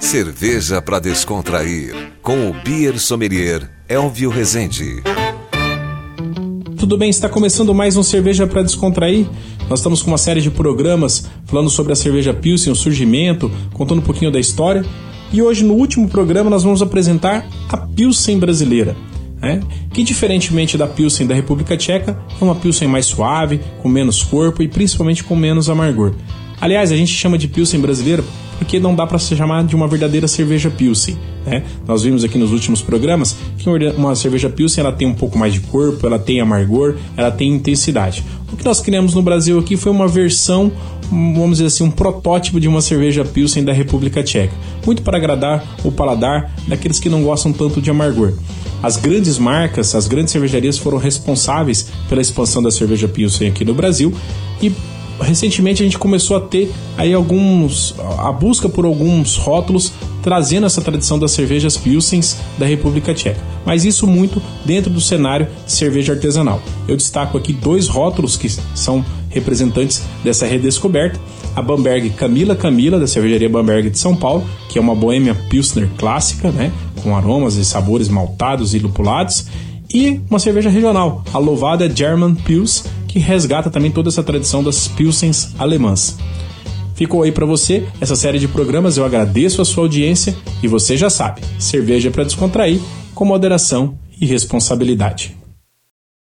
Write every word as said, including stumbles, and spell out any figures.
Cerveja para descontrair, com o Beer Sommelier Elvio Rezende. Tudo bem, está começando mais um Cerveja para Descontrair. Nós estamos com uma série de programas falando sobre a cerveja Pilsen, o surgimento, contando um pouquinho da história. E hoje, no último programa, nós vamos apresentar a Pilsen brasileira, né? Que, diferentemente da Pilsen da República Tcheca, é uma Pilsen mais suave, com menos corpo e principalmente com menos amargor. Aliás, a gente chama de Pilsen brasileira porque não dá para se chamar de uma verdadeira cerveja Pilsen, né? Nós vimos aqui nos últimos programas que uma cerveja Pilsen ela tem um pouco mais de corpo, ela tem amargor, ela tem intensidade. O que nós criamos no Brasil aqui foi uma versão, vamos dizer assim, um protótipo de uma cerveja Pilsen da República Tcheca, muito para agradar o paladar daqueles que não gostam tanto de amargor. As grandes marcas, as grandes cervejarias foram responsáveis pela expansão da cerveja Pilsen aqui no Brasil e recentemente a gente começou a ter aí alguns, a busca por alguns rótulos trazendo essa tradição das cervejas Pilsens da República Tcheca, mas isso muito dentro do cenário de cerveja artesanal. Eu destaco aqui dois rótulos que são representantes dessa redescoberta: a Bamberg Camila Camila, da cervejaria Bamberg de São Paulo, que é uma Bohemia Pilsner clássica, né, com aromas e sabores maltados e lupulados, e uma cerveja regional, a louvada German Pils, que resgata também toda essa tradição das Pilsens alemãs. Ficou aí para você essa série de programas, eu agradeço a sua audiência e você já sabe, cerveja para descontrair, com moderação e responsabilidade.